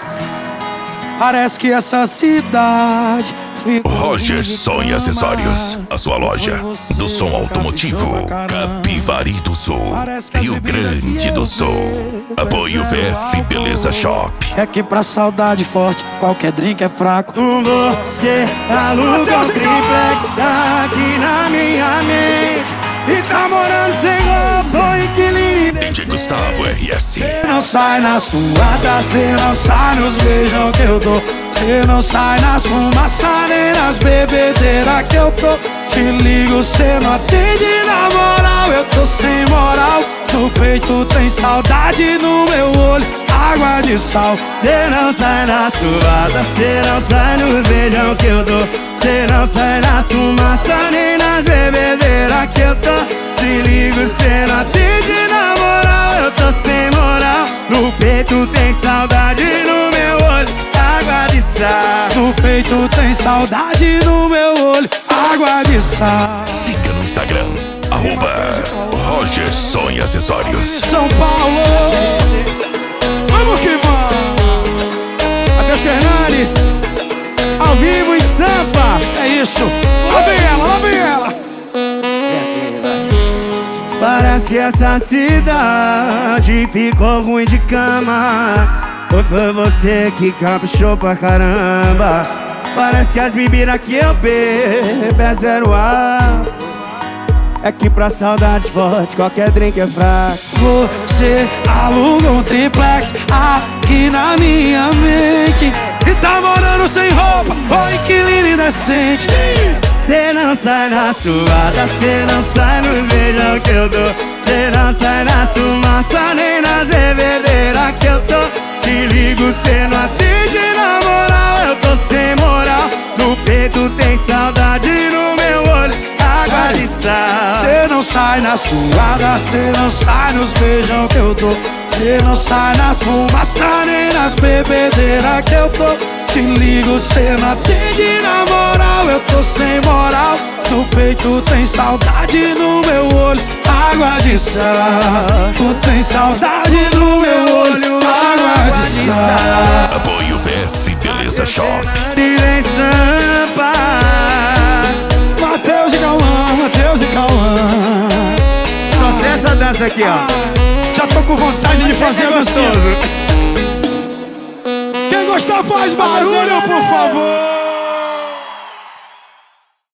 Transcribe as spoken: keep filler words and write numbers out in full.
Parece que essa cidade Roger Som e Acessórios, a sua loja do som automotivo, Capivari do Sul, Rio Grande do Sul. Apoio V F Beleza Shop. É que pra saudade forte qualquer drink é fraco. Você aluga um triplex aqui na minha mente e tá morando sem roupa, inquilino. D J Gustavo R S. Cê não sai na suada, cê não sai nos beijão que eu dou. Cê não sai nas fumaças nem nas bebedeiras que eu tô. Te ligo, cê não atende na moral, eu tô sem moral. No peito tem saudade, no meu olho água de sal. Cê não sai na suada, cê não sai nos beijão que eu dou. Cê não sai nas fumaças nem nas bebedeiras que eu tô. Te ligo, cê não atende na moral, eu tô sem moral. No peito tem saudade, no meu olho água de sal. No peito tem saudade, no meu olho água de sal. Siga no Instagram, arroba Roger Som e Acessórios. São Paulo, vamos que vamos. Adeus Fernandes, ao vivo em Sampa. É isso, lá vem ela, lá vem ela. Parece que essa cidade ficou ruim de cama. Ou foi você que caprichou pra caramba? Parece que as bebidas que eu bebo é zero ar. É que pra saudade forte qualquer drink é fraco. Você aluga um triplex aqui na minha mente e tá morando sem roupa, ô inquilino indecente. Cê não sai na suada, cê não sai no beijão que eu dou. Cê não sai na fumaça nem nas bebedeiras que eu tô. Te ligo, cê não atende na moral, eu tô sem moral. No peito tem saudade, no meu olho água de sal. Cê não sai na suada, cê não sai nos beijão que eu dou. Cê não sai nas fumaças nem nas bebedeiras que eu tô. Te ligo, cê não atende na moral, eu tô sem moral. No peito tem saudade, no meu olho água de sal. Tu tem saudade, no meu olho água de sal. Apoio V F Beleza Shop. Direi Sampa, Matheus e Cauã, Matheus e Cauã. só sei essa dança aqui, ó. Já tô com vontade de fazer é gostoso. Quem gostar faz barulho, por favor.